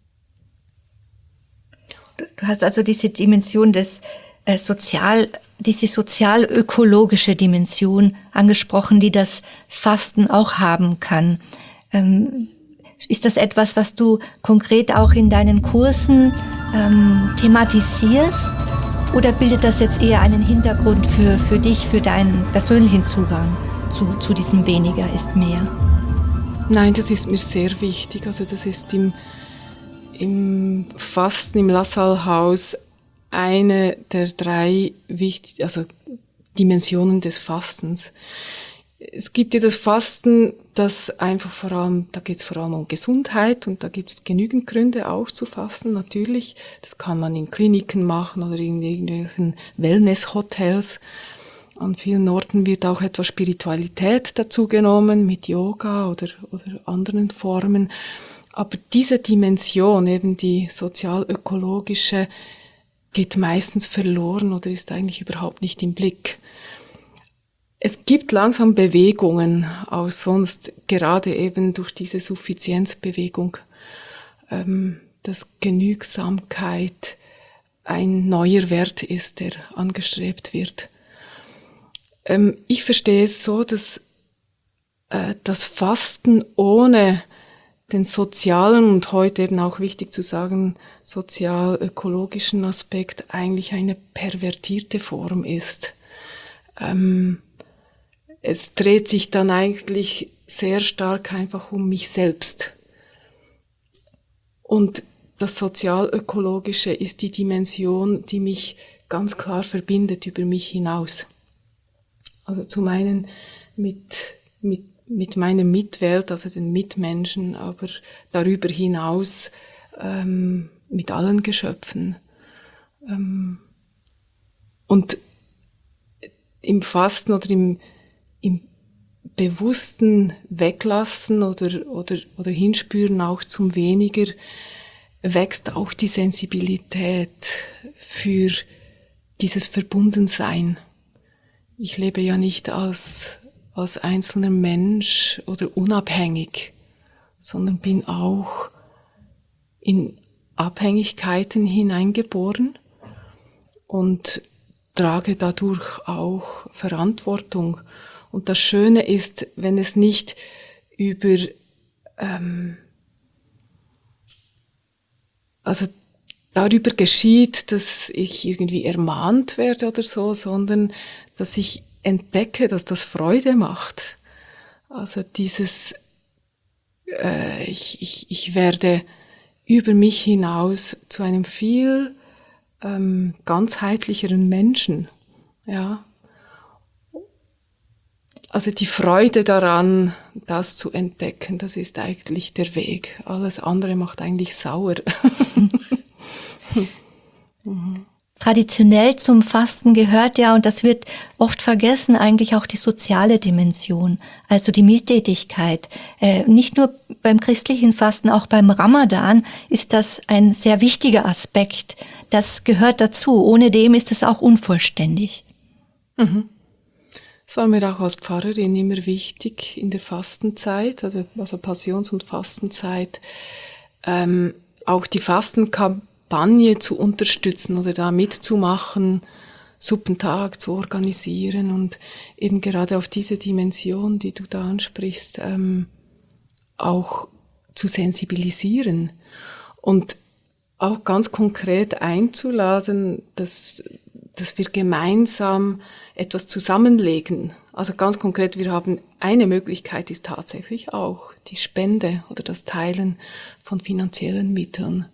Du hast also diese Dimension des äh, Sozial, diese sozial-ökologische Dimension angesprochen, die das Fasten auch haben kann. Ähm, ist das etwas, was du konkret auch in deinen Kursen ähm, thematisierst? Oder bildet das jetzt eher einen Hintergrund für, für dich, für deinen persönlichen Zugang zu, zu diesem Weniger ist mehr? Nein, das ist mir sehr wichtig. Also das ist im, im Fasten, im Lassalhaus eine der drei wichtig, also Dimensionen des Fastens. Es gibt ja das Fasten, das einfach vor allem, da geht es vor allem um Gesundheit und da gibt es genügend Gründe auch zu fasten, natürlich. Das kann man in Kliniken machen oder in irgendwelchen Wellness-Hotels. An vielen Orten wird auch etwas Spiritualität dazu genommen, mit Yoga oder, oder anderen Formen. Aber diese Dimension, eben die sozial-ökologische, geht meistens verloren oder ist eigentlich überhaupt nicht im Blick. Es gibt langsam Bewegungen, auch sonst gerade eben durch diese Suffizienzbewegung, ähm, dass Genügsamkeit ein neuer Wert ist, der angestrebt wird. Ähm, ich verstehe es so, dass äh, das Fasten ohne den sozialen und heute eben auch wichtig zu sagen, sozial-ökologischen Aspekt eigentlich eine pervertierte Form ist. Ähm, Es dreht sich dann eigentlich sehr stark einfach um mich selbst. Und das Sozial-Ökologische ist die Dimension, die mich ganz klar verbindet über mich hinaus. Also zum einen mit, mit, mit meiner Mitwelt, also den Mitmenschen, aber darüber hinaus ähm, mit allen Geschöpfen. Ähm, und im Fasten oder im Im bewussten Weglassen oder, oder, oder Hinspüren auch zum Weniger wächst auch die Sensibilität für dieses Verbundensein. Ich lebe ja nicht als, als einzelner Mensch oder unabhängig, sondern bin auch in Abhängigkeiten hineingeboren und trage dadurch auch Verantwortung. Und das Schöne ist, wenn es nicht über, ähm, also darüber geschieht, dass ich irgendwie ermahnt werde oder so, sondern dass ich entdecke, dass das Freude macht. Also dieses, äh, ich, ich, ich werde über mich hinaus zu einem viel ähm, ganzheitlicheren Menschen, ja. Also die Freude daran, das zu entdecken, das ist eigentlich der Weg. Alles andere macht eigentlich sauer. mhm. Traditionell zum Fasten gehört ja, und das wird oft vergessen, eigentlich auch die soziale Dimension, also die Mildtätigkeit. Äh, nicht nur beim christlichen Fasten, auch beim Ramadan ist das ein sehr wichtiger Aspekt. Das gehört dazu. Ohne dem ist es auch unvollständig. Mhm. Das war mir auch als Pfarrerin immer wichtig in der Fastenzeit, also, also Passions- und Fastenzeit, ähm, auch die Fastenkampagne zu unterstützen oder da mitzumachen, Suppentag zu organisieren und eben gerade auf diese Dimension, die du da ansprichst, ähm, auch zu sensibilisieren und auch ganz konkret einzuladen, dass, dass wir gemeinsam etwas zusammenlegen. Also ganz konkret, wir haben eine Möglichkeit, ist tatsächlich auch die Spende oder das Teilen von finanziellen Mitteln.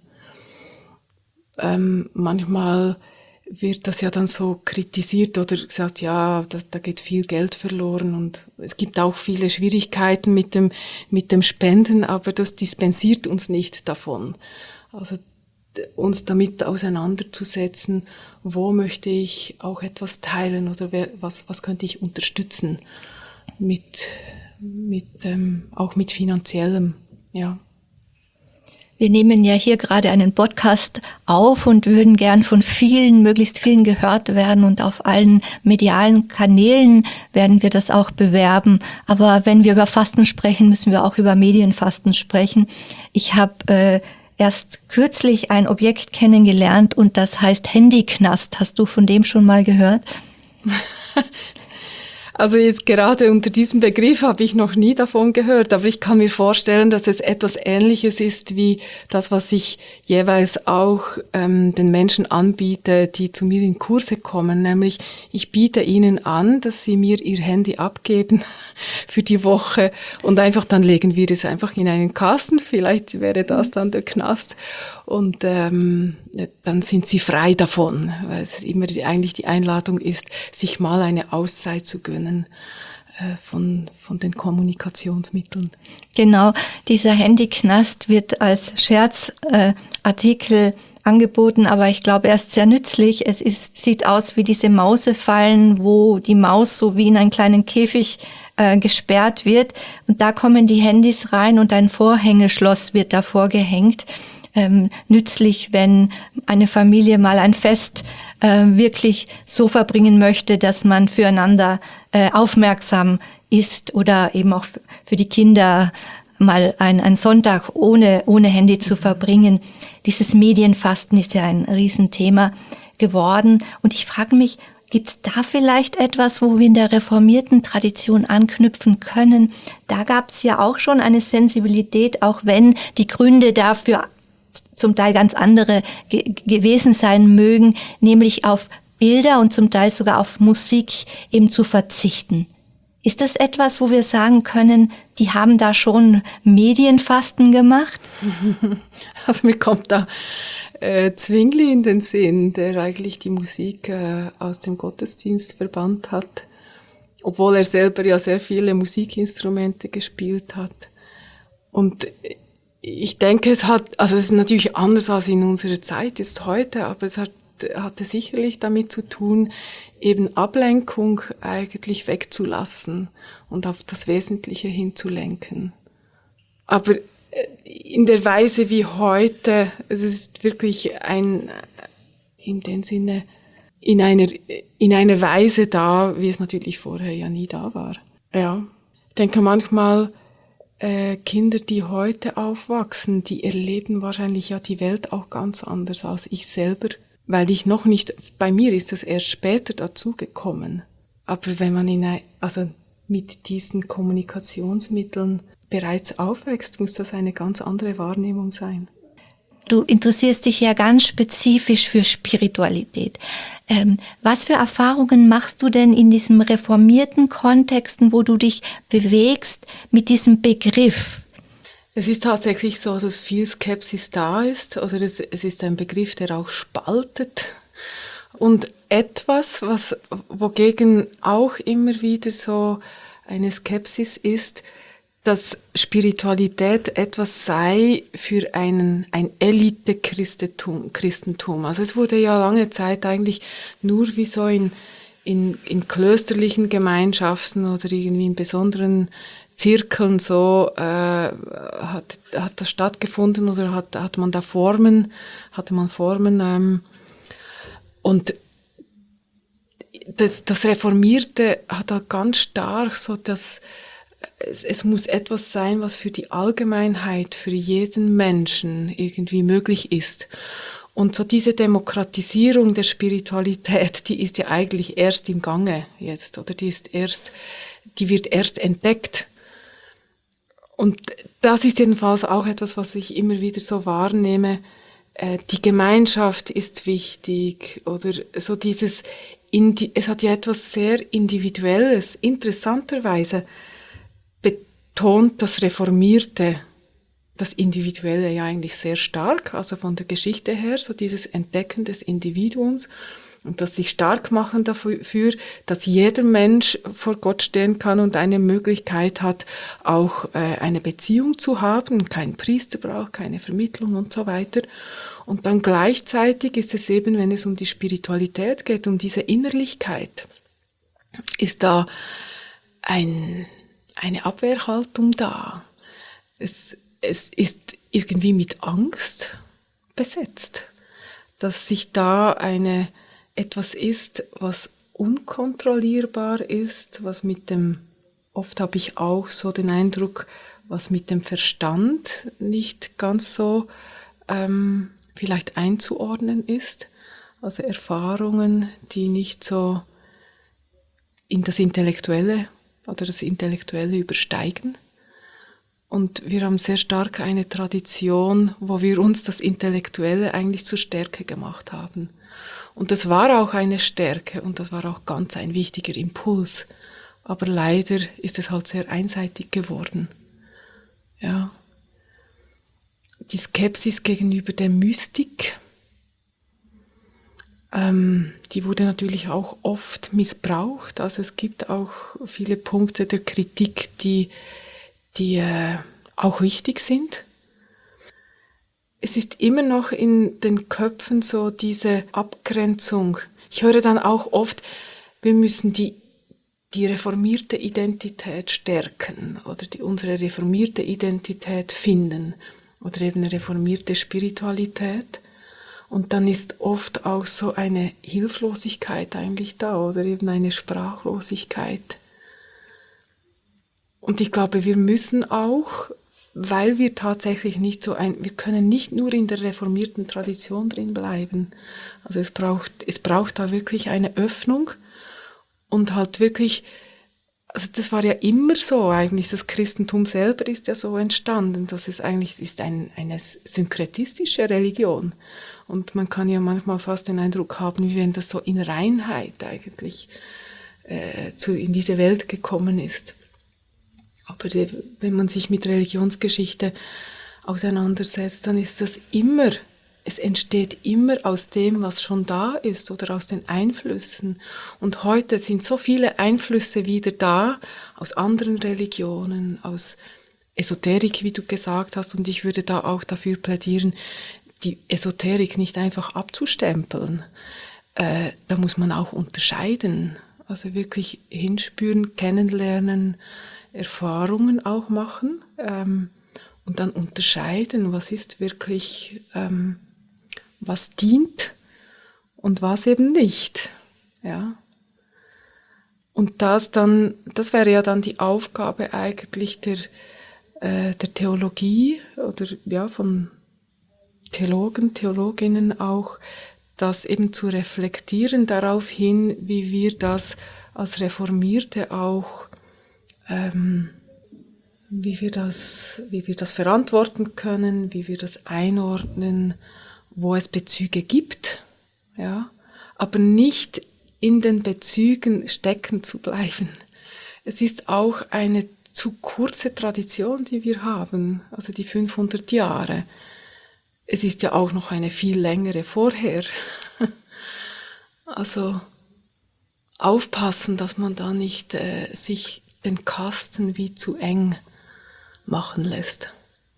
Ähm, manchmal wird das ja dann so kritisiert oder gesagt, ja, da, da geht viel Geld verloren und es gibt auch viele Schwierigkeiten mit dem, mit dem Spenden, aber das dispensiert uns nicht davon. Also uns damit auseinanderzusetzen, wo möchte ich auch etwas teilen oder wer, was, was könnte ich unterstützen mit, mit ähm, auch mit finanziellem, ja. Wir nehmen ja hier gerade einen Podcast auf und würden gern von vielen, möglichst vielen gehört werden und auf allen medialen Kanälen werden wir das auch bewerben. Aber wenn wir über Fasten sprechen, müssen wir auch über Medienfasten sprechen. Ich habe äh, erst kürzlich ein Objekt kennengelernt und das heißt Handyknast. Hast du von dem schon mal gehört? Also jetzt gerade unter diesem Begriff habe ich noch nie davon gehört, aber ich kann mir vorstellen, dass es etwas Ähnliches ist wie das, was ich jeweils auch ähm, den Menschen anbiete, die zu mir in Kurse kommen, nämlich ich biete ihnen an, dass sie mir ihr Handy abgeben für die Woche und einfach dann legen wir es einfach in einen Kasten, vielleicht wäre das dann der Knast und ähm, dann sind sie frei davon, weil es immer die, eigentlich die Einladung ist, sich mal eine Auszeit zu gönnen äh, von, von den Kommunikationsmitteln. Genau, dieser Handyknast wird als Scherzartikel äh, angeboten, aber ich glaube, er ist sehr nützlich. Es ist, sieht aus wie diese Mausefallen, wo die Maus so wie in einen kleinen Käfig äh, gesperrt wird und da kommen die Handys rein und ein Vorhängeschloss wird davor gehängt. Ähm, nützlich, wenn eine Familie mal ein Fest äh, wirklich so verbringen möchte, dass man füreinander äh, aufmerksam ist oder eben auch f- für die Kinder mal ein, ein Sonntag ohne, ohne Handy zu verbringen. Dieses Medienfasten ist ja ein Riesenthema geworden und ich frage mich, gibt es da vielleicht etwas, wo wir in der reformierten Tradition anknüpfen können? Da gab es ja auch schon eine Sensibilität, auch wenn die Gründe dafür zum Teil ganz andere ge- gewesen sein mögen, nämlich auf Bilder und zum Teil sogar auf Musik eben zu verzichten. Ist das etwas, wo wir sagen können, die haben da schon Medienfasten gemacht? Also mir kommt da äh, Zwingli in den Sinn, der eigentlich die Musik äh, aus dem Gottesdienst verbannt hat, obwohl er selber ja sehr viele Musikinstrumente gespielt hat. Und ich denke, es hat, also es ist natürlich anders als in unserer Zeit, ist heute, aber es hat hatte sicherlich damit zu tun, eben Ablenkung eigentlich wegzulassen und auf das Wesentliche hinzulenken. Aber in der Weise wie heute, es ist wirklich ein, in dem Sinne, in einer, in einer Weise da, wie es natürlich vorher ja nie da war. Ja, ich denke manchmal, äh, Kinder, die heute aufwachsen, die erleben wahrscheinlich ja die Welt auch ganz anders als ich selber, weil ich noch nicht, bei mir ist das erst später dazugekommen. Aber wenn man in ein, also mit diesen Kommunikationsmitteln bereits aufwächst, muss das eine ganz andere Wahrnehmung sein. Du interessierst dich ja ganz spezifisch für Spiritualität. Ähm, was für Erfahrungen machst du denn in diesem reformierten Kontexten, wo du dich bewegst mit diesem Begriff? Es ist tatsächlich so, dass viel Skepsis da ist, oder es, es ist ein Begriff, der auch spaltet. Und etwas, was, wogegen auch immer wieder so eine Skepsis ist, dass Spiritualität etwas sei für einen, ein Elite-Christentum. Christentum. Also es wurde ja lange Zeit eigentlich nur wie so in, in, in klösterlichen Gemeinschaften oder irgendwie in besonderen Zirkeln so äh, hat, hat das stattgefunden oder hat, hat man da Formen, hatte man Formen ähm, und das, das Reformierte hat da ganz stark so das Es, es muss etwas sein, was für die Allgemeinheit, für jeden Menschen irgendwie möglich ist. Und so diese Demokratisierung der Spiritualität, die ist ja eigentlich erst im Gange jetzt, oder die ist erst, die wird erst entdeckt. Und das ist jedenfalls auch etwas, was ich immer wieder so wahrnehme. Äh, die Gemeinschaft ist wichtig, oder so dieses, Indi- es hat ja etwas sehr Individuelles, interessanterweise betont das Reformierte, das Individuelle ja eigentlich sehr stark, also von der Geschichte her, so dieses Entdecken des Individuums und das sich stark machen dafür, dass jeder Mensch vor Gott stehen kann und eine Möglichkeit hat, auch äh, eine Beziehung zu haben, keinen Priester braucht, keine Vermittlung und so weiter. Und dann gleichzeitig ist es eben, wenn es um die Spiritualität geht, um diese Innerlichkeit, ist da ein eine Abwehrhaltung da. Es, es ist irgendwie mit Angst besetzt, dass sich da eine, etwas ist, was unkontrollierbar ist, was mit dem, oft habe ich auch so den Eindruck, was mit dem Verstand nicht ganz so ähm, vielleicht einzuordnen ist. Also Erfahrungen, die nicht so in das Intellektuelle oder das Intellektuelle übersteigen. Und wir haben sehr stark eine Tradition, wo wir uns das Intellektuelle eigentlich zur Stärke gemacht haben. Und das war auch eine Stärke und das war auch ganz ein wichtiger Impuls. Aber leider ist es halt sehr einseitig geworden. Ja. Die Skepsis gegenüber der Mystik, Ähm, die wurde natürlich auch oft missbraucht. Also es gibt auch viele Punkte der Kritik, die, die äh, auch wichtig sind. Es ist immer noch in den Köpfen so diese Abgrenzung. Ich höre dann auch oft, wir müssen die, die reformierte Identität stärken oder die, unsere reformierte Identität finden oder eben reformierte Spiritualität. Und dann ist oft auch so eine Hilflosigkeit eigentlich da oder eben eine Sprachlosigkeit. Und ich glaube, wir müssen auch, weil wir tatsächlich nicht so ein, wir können nicht nur in der reformierten Tradition drin bleiben. Also es braucht, es braucht da wirklich eine Öffnung und halt wirklich, also das war ja immer so eigentlich, das Christentum selber ist ja so entstanden, dass es eigentlich ist ein, eine synkretistische Religion. Und man kann ja manchmal fast den Eindruck haben, wie wenn das so in Reinheit eigentlich äh, zu, in diese Welt gekommen ist. Aber äh, wenn man sich mit Religionsgeschichte auseinandersetzt, dann ist das immer, es entsteht immer aus dem, was schon da ist oder aus den Einflüssen. Und heute sind so viele Einflüsse wieder da, aus anderen Religionen, aus Esoterik, wie du gesagt hast. Und ich würde da auch dafür plädieren, die Esoterik nicht einfach abzustempeln. Äh, da muss man auch unterscheiden, also wirklich hinspüren, kennenlernen, Erfahrungen auch machen ähm, und dann unterscheiden, was ist wirklich, ähm, was dient und was eben nicht. Ja. Und das dann, das wäre ja dann die Aufgabe eigentlich der, äh, der Theologie oder ja von Theologen, Theologinnen auch, das eben zu reflektieren darauf hin, wie wir das als Reformierte auch, ähm, wie wir das, wie wir das verantworten können, wie wir das einordnen, wo es Bezüge gibt, ja, aber nicht in den Bezügen stecken zu bleiben. Es ist auch eine zu kurze Tradition, die wir haben, also die fünfhundert Jahre. Es ist ja auch noch eine viel längere vorher. Also aufpassen, dass man da nicht äh, sich den Kasten wie zu eng machen lässt.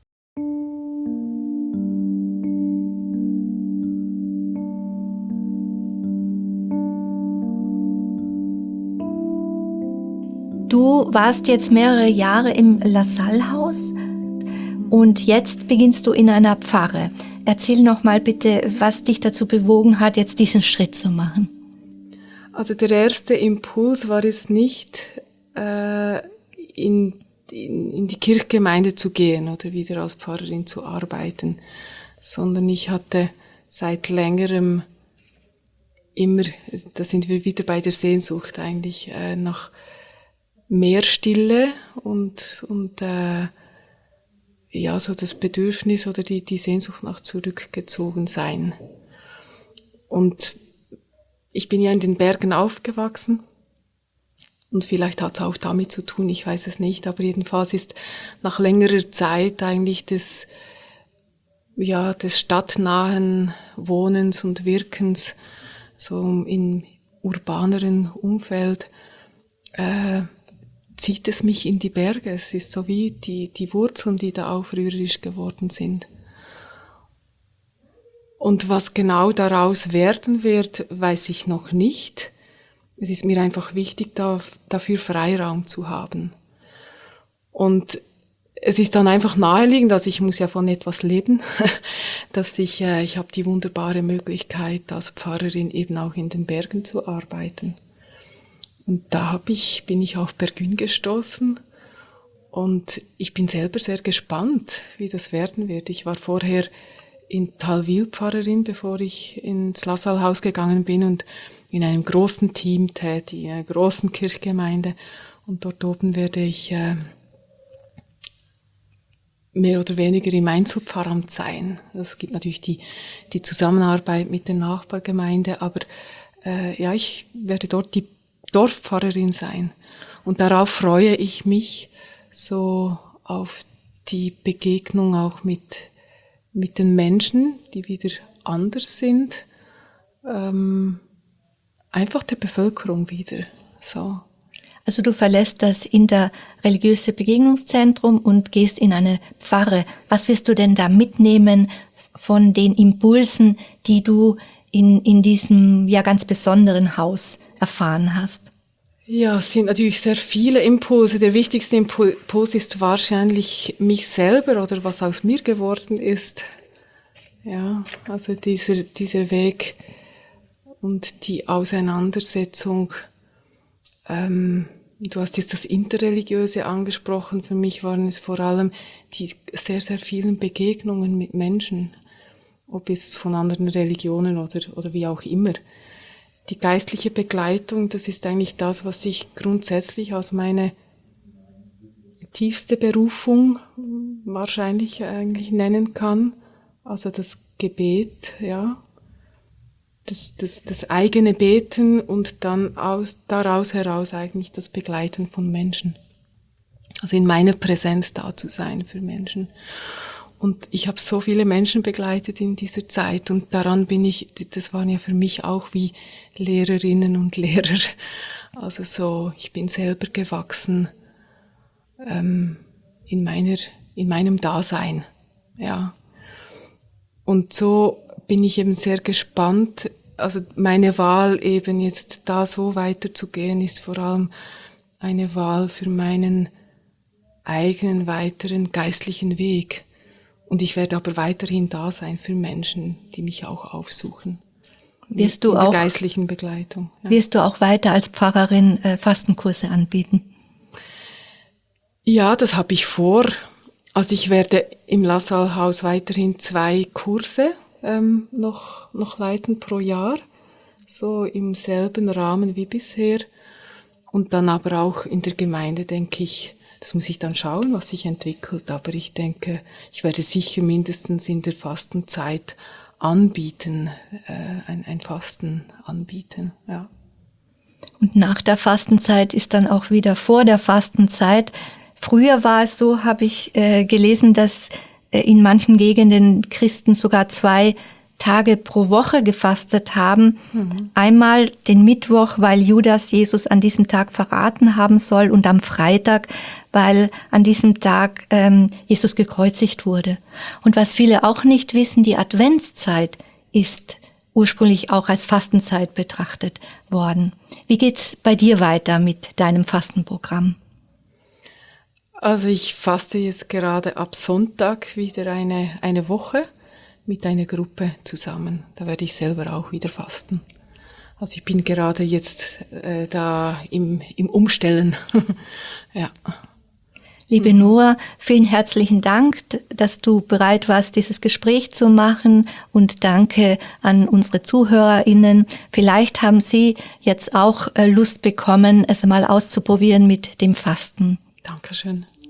Du warst jetzt mehrere Jahre im LaSalle-Haus und jetzt beginnst du in einer Pfarre. Erzähl noch mal bitte, was dich dazu bewogen hat, jetzt diesen Schritt zu machen. Also der erste Impuls war es nicht, äh, in, in, in die Kirchgemeinde zu gehen oder wieder als Pfarrerin zu arbeiten, sondern ich hatte seit längerem immer, da sind wir wieder bei der Sehnsucht eigentlich, äh, nach mehr Stille und, und äh, ja, so das Bedürfnis oder die, die Sehnsucht nach zurückgezogen sein. Und ich bin ja in den Bergen aufgewachsen und vielleicht hat es auch damit zu tun, ich weiß es nicht, aber jedenfalls ist nach längerer Zeit eigentlich des, ja, des stadtnahen Wohnens und Wirkens so im urbaneren Umfeld äh, zieht es mich in die Berge. Es ist so wie die, die Wurzeln, die da aufrührerisch geworden sind. Und was genau daraus werden wird, weiß ich noch nicht. Es ist mir einfach wichtig, da, dafür Freiraum zu haben. Und es ist dann einfach naheliegend, also ich muss ja von etwas leben, dass ich, äh, ich habe die wunderbare Möglichkeit, als Pfarrerin eben auch in den Bergen zu arbeiten. Und da hab ich, bin ich auf Bergün gestoßen und ich bin selber sehr gespannt, wie das werden wird. Ich war vorher in Thalwil Pfarrerin, bevor ich ins LaSalle-Haus gegangen bin und in einem großen Team tätig, in einer großen Kirchgemeinde. Und dort oben werde ich äh, mehr oder weniger im Einzelpfarramt sein. Es gibt natürlich die, die Zusammenarbeit mit der Nachbargemeinde, aber äh, ja, ich werde dort die Dorfpfarrerin sein. Und darauf freue ich mich, so auf die Begegnung auch mit, mit den Menschen, die wieder anders sind, ähm, einfach der Bevölkerung wieder. So. Also du verlässt das interreligiöse Begegnungszentrum und gehst in eine Pfarre. Was wirst du denn da mitnehmen von den Impulsen, die du in, in diesem ja ganz besonderen Haus erfahren hast? Ja, es sind natürlich sehr viele Impulse. Der wichtigste Impuls ist wahrscheinlich mich selber oder was aus mir geworden ist. Ja, also dieser, dieser Weg und die Auseinandersetzung. Ähm, du hast jetzt das Interreligiöse angesprochen. Für mich waren es vor allem die sehr, sehr vielen Begegnungen mit Menschen, ob es von anderen Religionen oder, oder wie auch immer. Die geistliche Begleitung, das ist eigentlich das, was ich grundsätzlich als meine tiefste Berufung wahrscheinlich eigentlich nennen kann. Also das Gebet, ja, das, das, das eigene Beten und dann aus, daraus heraus eigentlich das Begleiten von Menschen. Also in meiner Präsenz da zu sein für Menschen. Und ich habe so viele Menschen begleitet in dieser Zeit und daran bin ich, das waren ja für mich auch wie Lehrerinnen und Lehrer. Also so, ich bin selber gewachsen ähm, in meiner, in meinem Dasein, ja. Und so bin ich eben sehr gespannt. Also meine Wahl eben jetzt da so weiterzugehen, ist vor allem eine Wahl für meinen eigenen weiteren geistlichen Weg. Und ich werde aber weiterhin da sein für Menschen, die mich auch aufsuchen. Wirst du in der auch geistlichen Begleitung. Ja. Wirst du auch weiter als Pfarrerin äh, Fastenkurse anbieten? Ja, das habe ich vor. Also ich werde im LaSalle-Haus weiterhin zwei Kurse ähm, noch, noch leiten pro Jahr, so im selben Rahmen wie bisher. Und dann aber auch in der Gemeinde, denke ich, das muss ich dann schauen, was sich entwickelt. Aber ich denke, ich werde sicher mindestens in der Fastenzeit anbieten, äh, ein, ein Fasten anbieten, ja. Und nach der Fastenzeit ist dann auch wieder vor der Fastenzeit. Früher war es so, habe ich äh, gelesen, dass äh, in manchen Gegenden Christen sogar zwei Tage pro Woche gefastet haben. Mhm. Einmal den Mittwoch, weil Judas Jesus an diesem Tag verraten haben soll, und am Freitag, weil an diesem Tag ähm, Jesus gekreuzigt wurde. Und was viele auch nicht wissen, die Adventszeit ist ursprünglich auch als Fastenzeit betrachtet worden. Wie geht's bei dir weiter mit deinem Fastenprogramm? Also ich faste jetzt gerade ab Sonntag wieder eine, eine Woche mit einer Gruppe zusammen. Da werde ich selber auch wieder fasten. Also ich bin gerade jetzt äh, da im, im Umstellen. Ja. Liebe Noah, vielen herzlichen Dank, dass du bereit warst, dieses Gespräch zu machen, und danke an unsere ZuhörerInnen. Vielleicht haben Sie jetzt auch Lust bekommen, es mal auszuprobieren mit dem Fasten. Dankeschön.